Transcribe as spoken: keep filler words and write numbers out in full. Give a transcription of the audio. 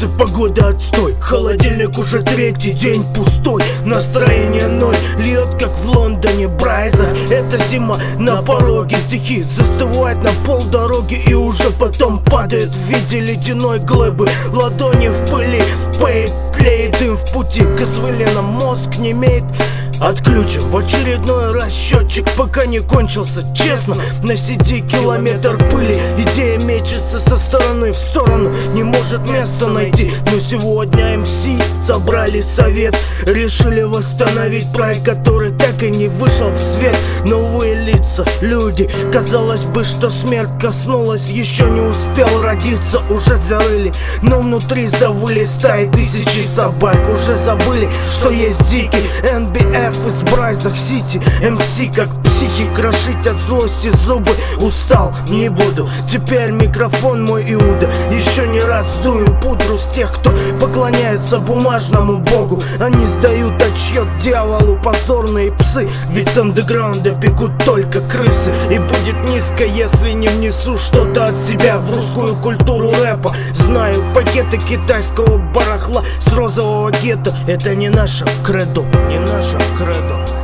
улице погода отстой, холодильник уже третий день пустой, настроение ноль, льет как в Лондоне Брайза. Это зима на пороге, стихи застывают на полдороги и уже потом падают в виде ледяной глыбы. Ладони в пыли, пейт, тлеет дым в пути к извилинам, мозг не имеет. Отключим в очередной раз счетчик, пока не кончился. Честно, на си ди километр пыли, идея мечется со стороны в сторону, не может места найти. Но сегодня эм си собрали совет, решили восстановить проект, который так и не вышел в свет. Новые лица, люди, казалось бы, что смерть коснулась, еще не успел родиться, уже зарыли. Но внутри завыли стаи тысячи собак, уже забыли, что есть дикий эн би эф из Брайзах Сити. эм си как психи, крошить от злости зубы устал, не буду. Теперь микрофон мой Иуда, еще не раз дую пудру с тех, кто поклоняется бумажному богу. Они сдают отчет дьяволу, позорные псы, ведь с андеграунда бегут только крысы. И будет низко, если не внесу что-то от себя в русскую культуру рэпа. Знаю, пакеты китайского барахла с розового гетто — это не наше кредо, не наше кредо.